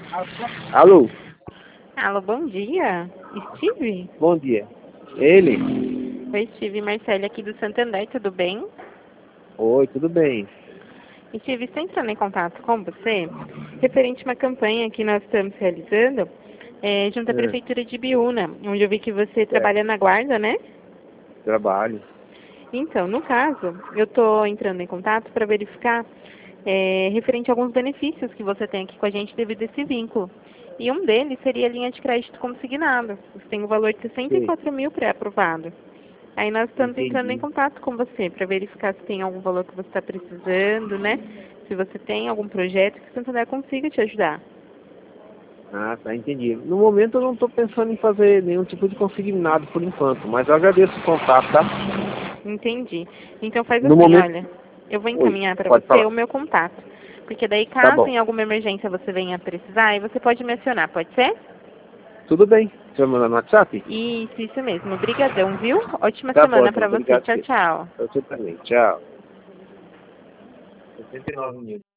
Alô, Alô, bom dia. Steve? bom dia. Ele? Oi, Steve. Marcele aqui do Santander, tudo bem? Oi, tudo bem? Steve, estou entrando em contato com você referente a uma campanha que nós estamos realizando junto à Ah, Prefeitura de Biúna, onde eu vi que você certo, trabalha na guarda, né? trabalho. Então, no caso, eu estou entrando em contato para verificar referente a alguns benefícios que você tem aqui com a gente devido a esse vínculo. E um deles seria a linha de crédito consignado. Você tem um valor de Sei, 64 mil pré-aprovado. Aí nós estamos entrando em entendi. contato com você para verificar se tem algum valor que você está precisando, né? Se você tem algum projeto que o Santander consiga te ajudar. Ah, tá, entendi. No momento eu não estou pensando em fazer nenhum tipo de consignado por enquanto, mas eu agradeço o contato, tá? Entendi. Então faz No assim, momento. olha, eu vou Oi, encaminhar para pode você falar. o meu contato. Porque daí, Tá caso bom. em alguma emergência você venha precisar, aí você pode me acionar, pode ser? Tudo bem. Você vai mandar no WhatsApp? Isso mesmo. Obrigadão, viu? Ótima Tá bom, semana então. para você. Obrigado. Tchau, tchau. Você também. Tchau. 69 mil.